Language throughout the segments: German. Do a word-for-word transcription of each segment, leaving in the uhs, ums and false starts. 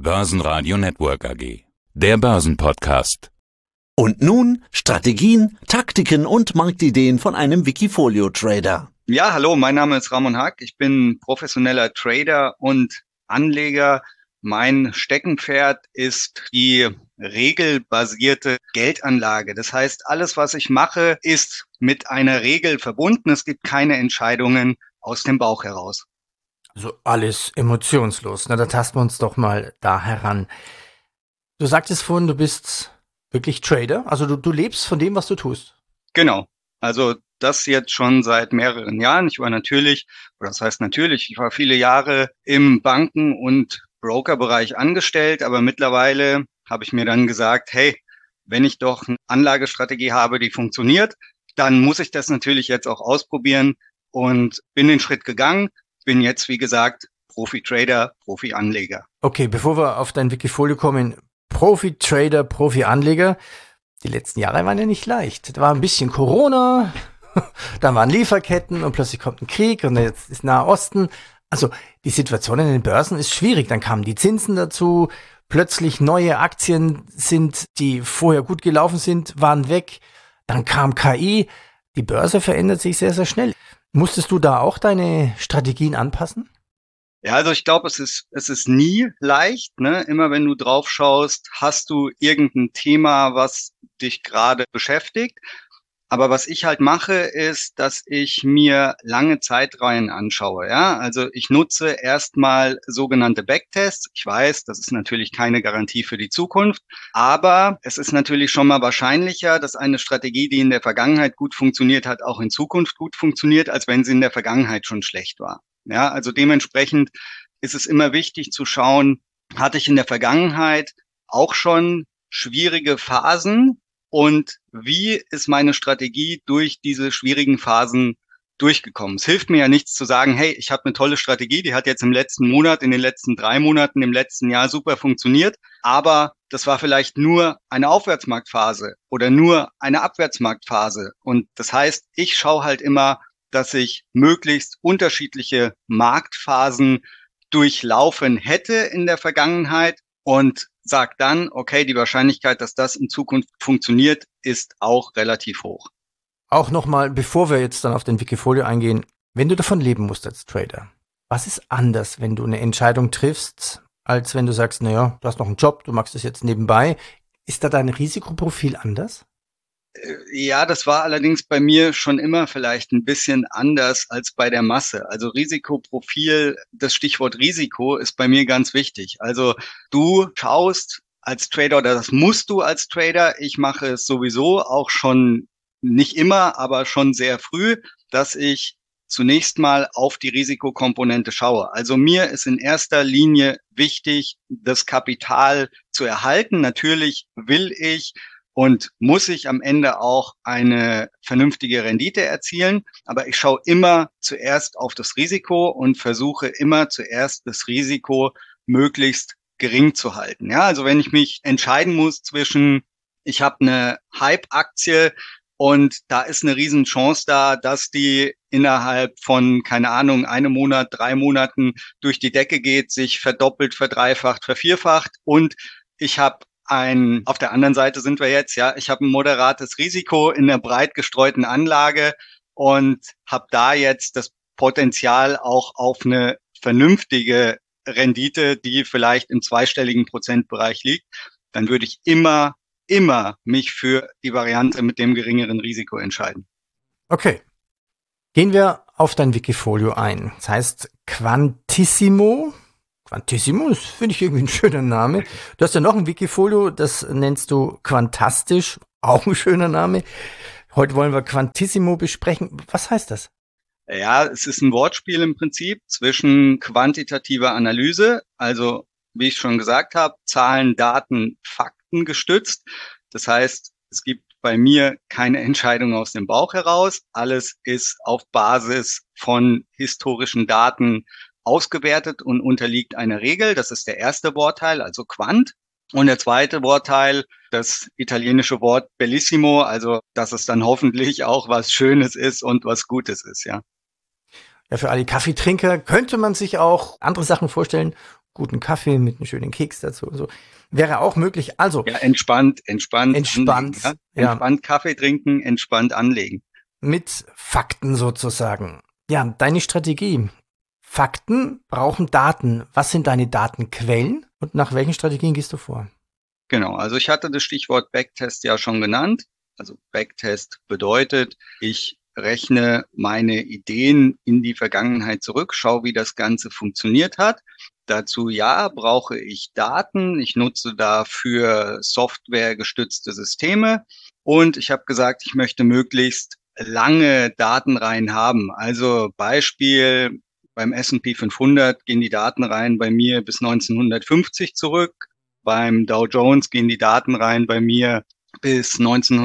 Börsenradio Network A G. Der Börsenpodcast. Und nun Strategien, Taktiken und Marktideen von einem Wikifolio-Trader. Ja, hallo, mein Name ist Ramon Hack. Ich bin professioneller Trader und Anleger. Mein Steckenpferd ist die regelbasierte Geldanlage. Das heißt, alles, was ich mache, ist mit einer Regel verbunden. Es gibt keine Entscheidungen aus dem Bauch heraus. Also alles emotionslos. Na, da tasten wir uns doch mal da heran. Du sagtest vorhin, du bist wirklich Trader. Also du, du lebst von dem, was du tust. Genau. Also das jetzt schon seit mehreren Jahren. Ich war natürlich, oder das heißt natürlich, ich war viele Jahre im Banken- und Brokerbereich angestellt, aber mittlerweile habe ich mir dann gesagt, hey, wenn ich doch eine Anlagestrategie habe, die funktioniert, dann muss ich das natürlich jetzt auch ausprobieren und bin den Schritt gegangen, bin jetzt, wie gesagt, Profi-Trader, Profi-Anleger. Okay, bevor wir auf dein Wikifolio kommen, Profi-Trader, Profi-Anleger, die letzten Jahre waren ja nicht leicht. Da war ein bisschen Corona, dann waren Lieferketten und plötzlich kommt ein Krieg und jetzt ist Nahe Osten. Also die Situation in den Börsen ist schwierig. Dann kamen die Zinsen dazu, plötzlich neue Aktien sind, die vorher gut gelaufen sind, waren weg. Dann kam K I. Die Börse verändert sich sehr, sehr schnell. Musstest du da auch deine Strategien anpassen? Ja, also ich glaube, es ist es ist nie leicht, ne? Immer wenn du drauf schaust, hast du irgendein Thema, was dich gerade beschäftigt. Aber was ich halt mache, ist, dass ich mir lange Zeitreihen anschaue. Ja, also ich nutze erstmal sogenannte Backtests. Ich weiß, das ist natürlich keine Garantie für die Zukunft, aber es ist natürlich schon mal wahrscheinlicher, dass eine Strategie, die in der Vergangenheit gut funktioniert hat, auch in Zukunft gut funktioniert, als wenn sie in der Vergangenheit schon schlecht war. Ja, also dementsprechend ist es immer wichtig zu schauen, hatte ich in der Vergangenheit auch schon schwierige Phasen? Und wie ist meine Strategie durch diese schwierigen Phasen durchgekommen? Es hilft mir ja nichts zu sagen, hey, ich habe eine tolle Strategie, die hat jetzt im letzten Monat, in den letzten drei Monaten, im letzten Jahr super funktioniert, aber das war vielleicht nur eine Aufwärtsmarktphase oder nur eine Abwärtsmarktphase. Und das heißt, ich schaue halt immer, dass ich möglichst unterschiedliche Marktphasen durchlaufen hätte in der Vergangenheit und sag dann, okay, die Wahrscheinlichkeit, dass das in Zukunft funktioniert, ist auch relativ hoch. Auch nochmal, bevor wir jetzt dann auf den Wikifolio eingehen, wenn du davon leben musst als Trader, was ist anders, wenn du eine Entscheidung triffst, als wenn du sagst, naja, du hast noch einen Job, du machst das jetzt nebenbei. Ist da dein Risikoprofil anders? Ja, das war allerdings bei mir schon immer vielleicht ein bisschen anders als bei der Masse. Also Risikoprofil, das Stichwort Risiko ist bei mir ganz wichtig. Also du schaust als Trader, oder das musst du als Trader, ich mache es sowieso auch schon nicht immer, aber schon sehr früh, dass ich zunächst mal auf die Risikokomponente schaue. Also mir ist in erster Linie wichtig, das Kapital zu erhalten. Natürlich will ich und muss ich am Ende auch eine vernünftige Rendite erzielen. Aber ich schaue immer zuerst auf das Risiko und versuche immer zuerst das Risiko möglichst gering zu halten. Ja, also wenn ich mich entscheiden muss zwischen, ich habe eine Hype-Aktie und da ist eine Riesenchance da, dass die innerhalb von, keine Ahnung, einem Monat, drei Monaten durch die Decke geht, sich verdoppelt, verdreifacht, vervierfacht und ich habe Ein, auf der anderen Seite sind wir jetzt, ja, ich habe ein moderates Risiko in einer breit gestreuten Anlage und habe da jetzt das Potenzial auch auf eine vernünftige Rendite, die vielleicht im zweistelligen Prozentbereich liegt, dann würde ich immer, immer mich für die Variante mit dem geringeren Risiko entscheiden. Okay. Gehen wir auf dein Wikifolio ein. Das heißt Quantissimo. Quantissimo, das finde ich irgendwie ein schöner Name. Du hast ja noch ein Wikifolio, das nennst du Quantastisch, auch ein schöner Name. Heute wollen wir Quantissimo besprechen. Was heißt das? Ja, es ist ein Wortspiel im Prinzip zwischen quantitativer Analyse, also wie ich schon gesagt habe, Zahlen, Daten, Fakten gestützt. Das heißt, es gibt bei mir keine Entscheidung aus dem Bauch heraus. Alles ist auf Basis von historischen Daten ausgewertet und unterliegt einer Regel. Das ist der erste Wortteil, also Quant. Und der zweite Wortteil, das italienische Wort Bellissimo, also dass es dann hoffentlich auch was Schönes ist und was Gutes ist, ja. Ja, für alle Kaffeetrinker könnte man sich auch andere Sachen vorstellen. guten Kaffee mit einem schönen Keks dazu. So wäre auch möglich. Also ja, entspannt, entspannt, entspannt, anlegen, ja? entspannt ja. Kaffee trinken, entspannt anlegen. Mit Fakten sozusagen. Ja, deine Strategie. Fakten brauchen Daten. Was sind deine Datenquellen und nach welchen Strategien gehst du vor? Genau, also ich hatte das Stichwort Backtest ja schon genannt. Also Backtest bedeutet, ich rechne meine Ideen in die Vergangenheit zurück, schaue, wie das Ganze funktioniert hat. Dazu ja, brauche ich Daten. Ich nutze dafür softwaregestützte Systeme. Und ich habe gesagt, ich möchte möglichst lange Datenreihen haben. Also Beispiel, beim S und P fünfhundert gehen die Datenreihen bei mir bis neunzehnhundertfünfzig zurück. Beim Dow Jones gehen die Datenreihen bei mir bis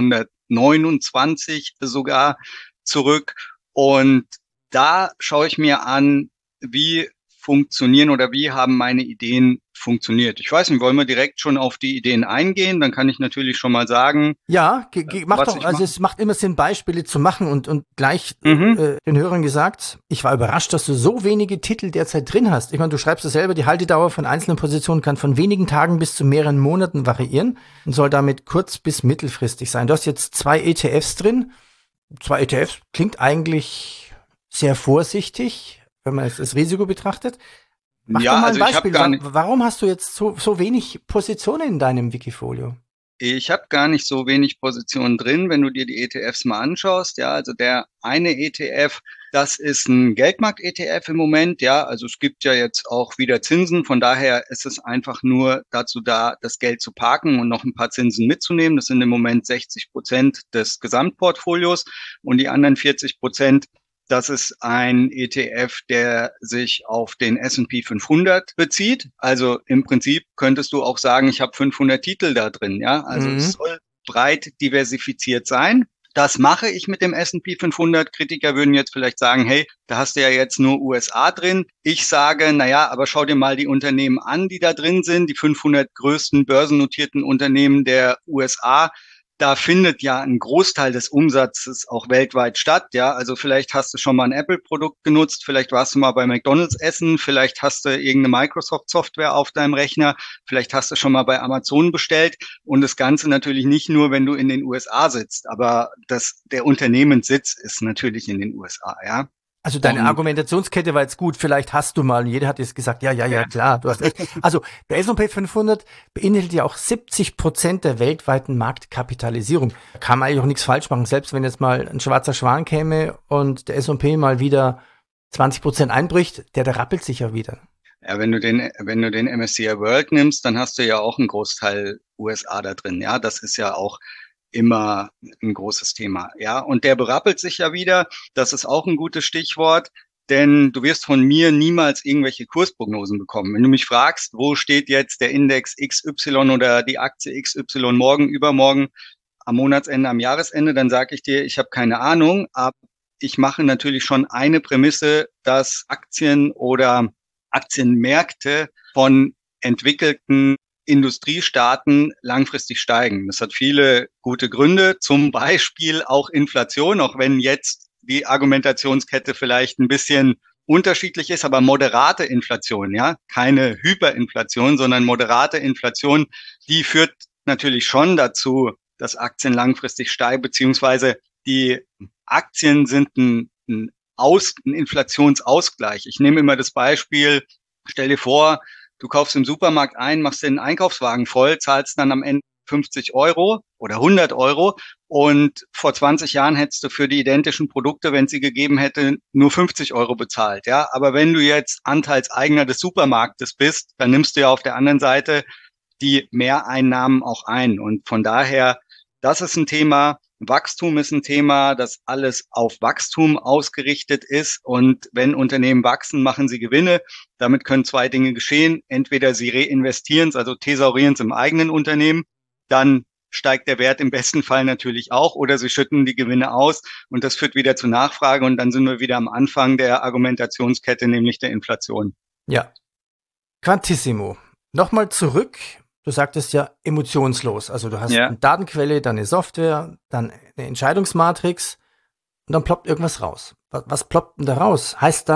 neunzehnhundertneunundzwanzig sogar zurück. Und da schaue ich mir an, wie funktionieren oder wie haben meine Ideen funktioniert. Ich weiß nicht, wollen wir direkt schon auf die Ideen eingehen? Dann kann ich natürlich schon mal sagen. Ja, ge- ge- mach doch, also es macht immer Sinn, Beispiele zu machen und, und gleich mhm. äh, den Hörern gesagt, ich war überrascht, dass du so wenige Titel derzeit drin hast. Ich meine, du schreibst es selber, die Haltedauer von einzelnen Positionen kann von wenigen Tagen bis zu mehreren Monaten variieren und soll damit kurz- bis mittelfristig sein. Du hast jetzt zwei E T Fs drin. Zwei E T Fs klingt eigentlich sehr vorsichtig, wenn man das Risiko betrachtet. Mach ja, doch mal ein also Beispiel. Gar nicht, Warum hast du jetzt so, so wenig Positionen in deinem Wikifolio? Ich habe gar nicht so wenig Positionen drin, wenn du dir die E T Fs mal anschaust. Ja, also der eine E T F, das ist ein Geldmarkt-E T F im Moment. Ja, also es gibt ja jetzt auch wieder Zinsen. Von daher ist es einfach nur dazu da, das Geld zu parken und noch ein paar Zinsen mitzunehmen. Das sind im Moment sechzig Prozent des Gesamtportfolios und die anderen vierzig Prozent. Das ist ein E T F, der sich auf den S und P fünfhundert bezieht. Also im Prinzip könntest du auch sagen, ich habe fünfhundert Titel da drin. Ja, also mhm. es soll breit diversifiziert sein. Das mache ich mit dem S und P fünfhundert. Kritiker würden jetzt vielleicht sagen, hey, da hast du ja jetzt nur U S A drin. Ich sage, naja, aber schau dir mal die Unternehmen an, die da drin sind. Die fünfhundert größten börsennotierten Unternehmen der U S A. Da findet ja ein Großteil des Umsatzes auch weltweit statt, ja. Also vielleicht hast du schon mal ein Apple-Produkt genutzt, vielleicht warst du mal bei McDonald's essen, vielleicht hast du irgendeine Microsoft-Software auf deinem Rechner, vielleicht hast du schon mal bei Amazon bestellt und das Ganze natürlich nicht nur, wenn du in den U S A sitzt, aber das, der Unternehmenssitz ist natürlich in den U S A, ja. Also deine und, Argumentationskette war jetzt gut, vielleicht hast du mal, und jeder hat jetzt gesagt, ja, ja, ja, klar, du hast echt. Also der S und P fünfhundert beinhaltet ja auch siebzig Prozent der weltweiten Marktkapitalisierung. Da kann man eigentlich auch nichts falsch machen, selbst wenn jetzt mal ein schwarzer Schwan käme und der S und P mal wieder zwanzig Prozent einbricht, der, der rappelt sich ja wieder. Ja, wenn du den, wenn du den M S C I World nimmst, dann hast du ja auch einen Großteil U S A da drin, ja, das ist ja auch immer ein großes Thema, ja. Und der berappelt sich ja wieder. Das ist auch ein gutes Stichwort, denn du wirst von mir niemals irgendwelche Kursprognosen bekommen. Wenn du mich fragst, wo steht jetzt der Index X Y oder die Aktie X Y morgen, übermorgen, am Monatsende, am Jahresende, dann sage ich dir, ich habe keine Ahnung, aber ich mache natürlich schon eine Prämisse, dass Aktien oder Aktienmärkte von entwickelten Industriestaaten langfristig steigen. Das hat viele gute Gründe, zum Beispiel auch Inflation, auch wenn jetzt die Argumentationskette vielleicht ein bisschen unterschiedlich ist, aber moderate Inflation, ja, keine Hyperinflation, sondern moderate Inflation, die führt natürlich schon dazu, dass Aktien langfristig steigen, beziehungsweise die Aktien sind ein, ein, Aus, ein Inflationsausgleich. Ich nehme immer das Beispiel, stell dir vor, du kaufst im Supermarkt ein, machst den Einkaufswagen voll, zahlst dann am Ende fünfzig Euro oder hundert Euro und vor zwanzig Jahren hättest du für die identischen Produkte, wenn es sie gegeben hätte, nur fünfzig Euro bezahlt, ja. Aber wenn du jetzt Anteilseigner des Supermarktes bist, dann nimmst du ja auf der anderen Seite die Mehreinnahmen auch ein und von daher, das ist ein Thema. Wachstum ist ein Thema, das alles auf Wachstum ausgerichtet ist. Und wenn Unternehmen wachsen, machen sie Gewinne. Damit können zwei Dinge geschehen. Entweder sie reinvestieren es, also thesaurieren es im eigenen Unternehmen. Dann steigt der Wert im besten Fall natürlich auch. Oder sie schütten die Gewinne aus. Und das führt wieder zu Nachfrage. Und dann sind wir wieder am Anfang der Argumentationskette, nämlich der Inflation. Ja. Quantissimo. Nochmal zurück. Du sagtest ja emotionslos. Also du hast ja eine Datenquelle, dann eine Software, dann eine Entscheidungsmatrix und dann ploppt irgendwas raus. Was, was ploppt denn da raus? Heißt dann,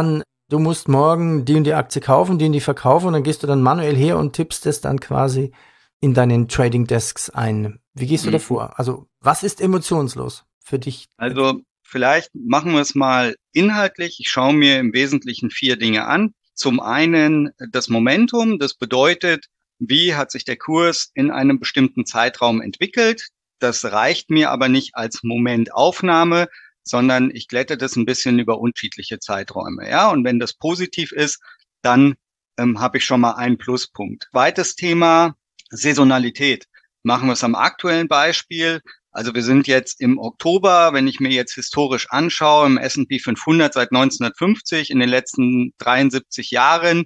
du musst morgen die und die Aktie kaufen, die und die verkaufen und dann gehst du dann manuell her und tippst es dann quasi in deinen Trading Desks ein. Wie gehst du Mhm. da vor? Also was ist emotionslos für dich? Also vielleicht machen wir es mal inhaltlich. Ich schaue mir im Wesentlichen vier Dinge an. Zum einen das Momentum. Das bedeutet, wie hat sich der Kurs in einem bestimmten Zeitraum entwickelt? Das reicht mir aber nicht als Momentaufnahme, sondern ich glätte das ein bisschen über unterschiedliche Zeiträume. Ja, und wenn das positiv ist, dann ähm, habe ich schon mal einen Pluspunkt. Zweites Thema, Saisonalität. Machen wir es am aktuellen Beispiel. Also wir sind jetzt im Oktober, wenn ich mir jetzt historisch anschaue, im S und P fünfhundert seit neunzehnhundertfünfzig, in den letzten dreiundsiebzig Jahren,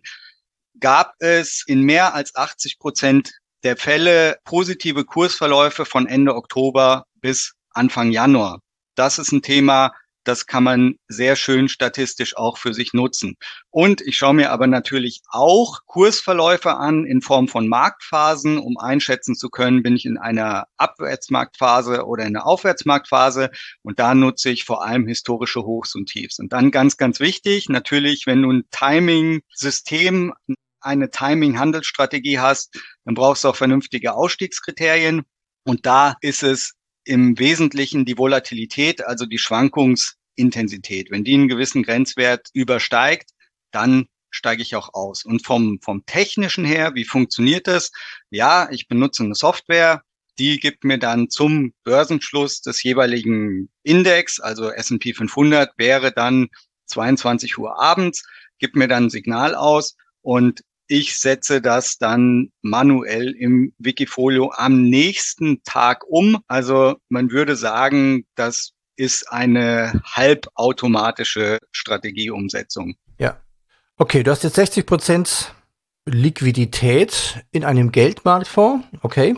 gab es in mehr als achtzig Prozent der Fälle positive Kursverläufe von Ende Oktober bis Anfang Januar. Das ist ein Thema, das kann man sehr schön statistisch auch für sich nutzen. Und ich schaue mir aber natürlich auch Kursverläufe an in Form von Marktphasen, um einschätzen zu können, bin ich in einer Abwärtsmarktphase oder in einer Aufwärtsmarktphase. Und da nutze ich vor allem historische Hochs und Tiefs. Und dann ganz, ganz wichtig, natürlich, wenn du ein Timing-System, eine Timing-Handelsstrategie hast, dann brauchst du auch vernünftige Ausstiegskriterien. Und da ist es im Wesentlichen die Volatilität, also die Schwankungsintensität. Wenn die einen gewissen Grenzwert übersteigt, dann steige ich auch aus. Und vom, vom Technischen her, wie funktioniert das? Ja, ich benutze eine Software, die gibt mir dann zum Börsenschluss des jeweiligen Index, also S und P fünfhundert, wäre dann zweiundzwanzig Uhr abends, gibt mir dann ein Signal aus und ich setze das dann manuell im Wikifolio am nächsten Tag um. Also man würde sagen, das ist eine halbautomatische Strategieumsetzung. Ja. Okay, du hast jetzt sechzig Prozent Liquidität in einem Geldmarktfonds. Okay.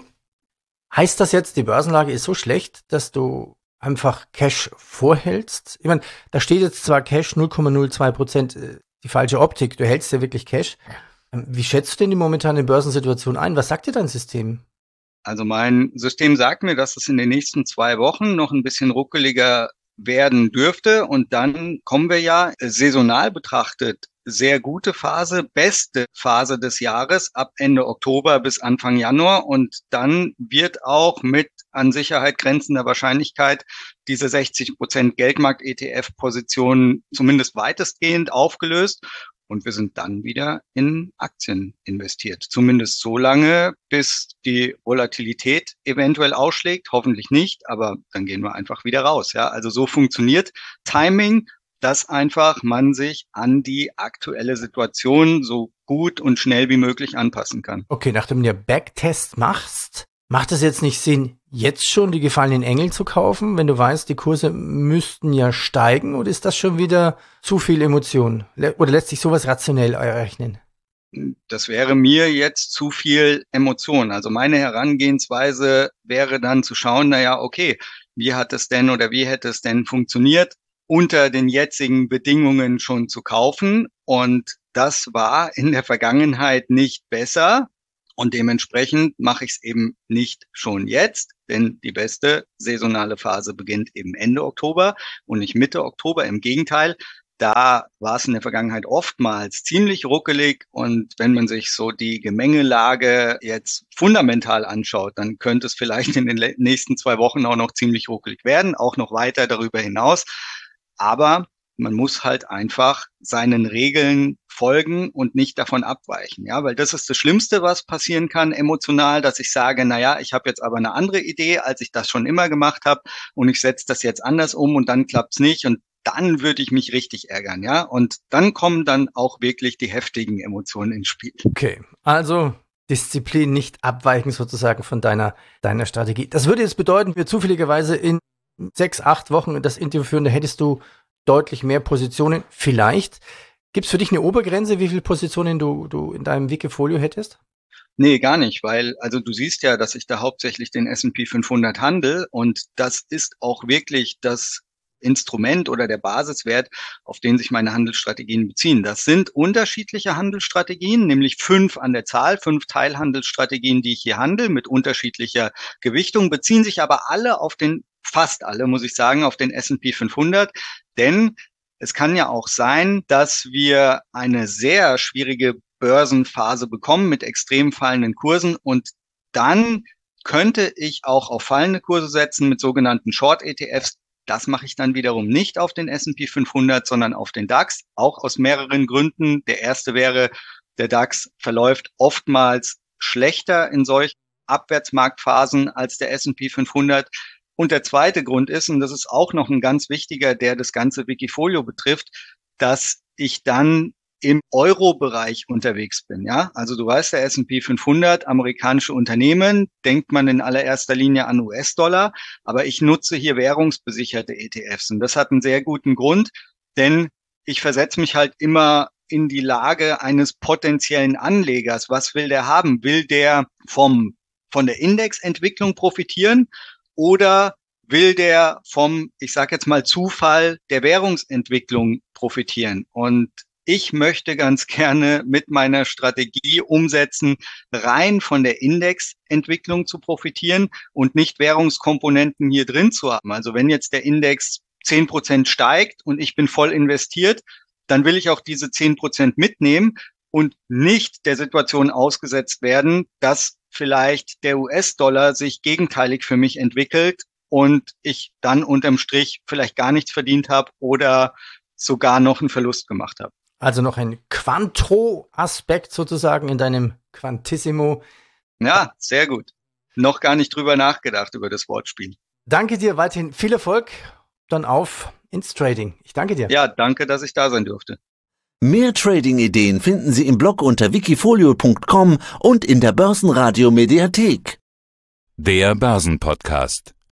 Heißt das jetzt, die Börsenlage ist so schlecht, dass du einfach Cash vorhältst? Ich meine, da steht jetzt zwar Cash null Komma null zwei Prozent, die falsche Optik. Du hältst ja wirklich Cash. Wie schätzt du denn die momentane Börsensituation ein? Was sagt dir dein System? Also mein System sagt mir, dass es in den nächsten zwei Wochen noch ein bisschen ruckeliger werden dürfte. Und dann kommen wir ja saisonal betrachtet sehr gute Phase, beste Phase des Jahres ab Ende Oktober bis Anfang Januar. Und dann wird auch mit an Sicherheit grenzender Wahrscheinlichkeit diese sechzig Prozent Geldmarkt-E T F-Positionen zumindest weitestgehend aufgelöst. Und wir sind dann wieder in Aktien investiert. Zumindest so lange, bis die Volatilität eventuell ausschlägt. Hoffentlich nicht, aber dann gehen wir einfach wieder raus. Ja, also so funktioniert Timing, dass einfach man sich an die aktuelle Situation so gut und schnell wie möglich anpassen kann. Okay, nachdem du ja Backtest machst, macht es jetzt nicht Sinn, jetzt schon die gefallenen Engel zu kaufen, wenn du weißt, die Kurse müssten ja steigen, oder ist das schon wieder zu viel Emotion? Oder lässt sich sowas rationell errechnen? Das wäre mir jetzt zu viel Emotion. Also meine Herangehensweise wäre dann zu schauen, naja, okay, wie hat es denn oder wie hätte es denn funktioniert, unter den jetzigen Bedingungen schon zu kaufen? Und das war in der Vergangenheit nicht besser. Und dementsprechend mache ich es eben nicht schon jetzt, denn die beste saisonale Phase beginnt eben Ende Oktober und nicht Mitte Oktober. Im Gegenteil, da war es in der Vergangenheit oftmals ziemlich ruckelig. Und wenn man sich so die Gemengelage jetzt fundamental anschaut, dann könnte es vielleicht in den nächsten zwei Wochen auch noch ziemlich ruckelig werden, auch noch weiter darüber hinaus. Aber man muss halt einfach seinen Regeln folgen und nicht davon abweichen, ja, weil das ist das Schlimmste, was passieren kann emotional, dass ich sage, na ja, ich habe jetzt aber eine andere Idee, als ich das schon immer gemacht habe und ich setze das jetzt anders um und dann klappt's nicht und dann würde ich mich richtig ärgern, ja, und dann kommen dann auch wirklich die heftigen Emotionen ins Spiel. Okay, also Disziplin, nicht abweichen sozusagen von deiner deiner Strategie. Das würde jetzt bedeuten, wir zufälligerweise in sechs, acht Wochen das Interview führen, da hättest du deutlich mehr Positionen, vielleicht. Gibt es für dich eine Obergrenze, wie viele Positionen du, du in deinem Wikifolio hättest? Nee, gar nicht, weil, also du siehst ja, dass ich da hauptsächlich den S und P fünfhundert handle und das ist auch wirklich das Instrument oder der Basiswert, auf den sich meine Handelsstrategien beziehen. Das sind unterschiedliche Handelsstrategien, nämlich fünf an der Zahl, fünf Teilhandelsstrategien, die ich hier handle, mit unterschiedlicher Gewichtung, beziehen sich aber alle auf den, fast alle, muss ich sagen, auf den S und P fünfhundert, denn Es kann ja auch sein, dass wir eine sehr schwierige Börsenphase bekommen mit extrem fallenden Kursen und dann könnte ich auch auf fallende Kurse setzen mit sogenannten Short-E T Fs. Das mache ich dann wiederum nicht auf den S und P fünfhundert, sondern auf den DAX, auch aus mehreren Gründen. Der erste wäre, der DAX verläuft oftmals schlechter in solchen Abwärtsmarktphasen als der S und P fünfhundert. Und der zweite Grund ist, und das ist auch noch ein ganz wichtiger, der das ganze Wikifolio betrifft, dass ich dann im Euro-Bereich unterwegs bin, ja. Also du weißt, der S und P fünfhundert, amerikanische Unternehmen, denkt man in allererster Linie an U S-Dollar, aber ich nutze hier währungsbesicherte E T Fs und das hat einen sehr guten Grund, denn ich versetze mich halt immer in die Lage eines potenziellen Anlegers. Was will der haben? Will der vom von der Indexentwicklung profitieren oder will der vom, ich sage jetzt mal, Zufall der Währungsentwicklung profitieren? Und ich möchte ganz gerne mit meiner Strategie umsetzen, rein von der Indexentwicklung zu profitieren und nicht Währungskomponenten hier drin zu haben. Also wenn jetzt der Index zehn Prozent steigt und ich bin voll investiert, dann will ich auch diese zehn Prozent mitnehmen und nicht der Situation ausgesetzt werden, dass vielleicht der U S-Dollar sich gegenteilig für mich entwickelt und ich dann unterm Strich vielleicht gar nichts verdient habe oder sogar noch einen Verlust gemacht habe. Also noch ein Quanto-Aspekt sozusagen in deinem Quantissimo. Ja, sehr gut. Noch gar nicht drüber nachgedacht, über das Wortspiel. Danke dir, weiterhin viel Erfolg. Dann auf ins Trading. Ich danke dir. Ja, danke, dass ich da sein durfte. Mehr Trading-Ideen finden Sie im Blog unter wikifolio punkt com und in der Börsenradio Mediathek. Der Börsenpodcast.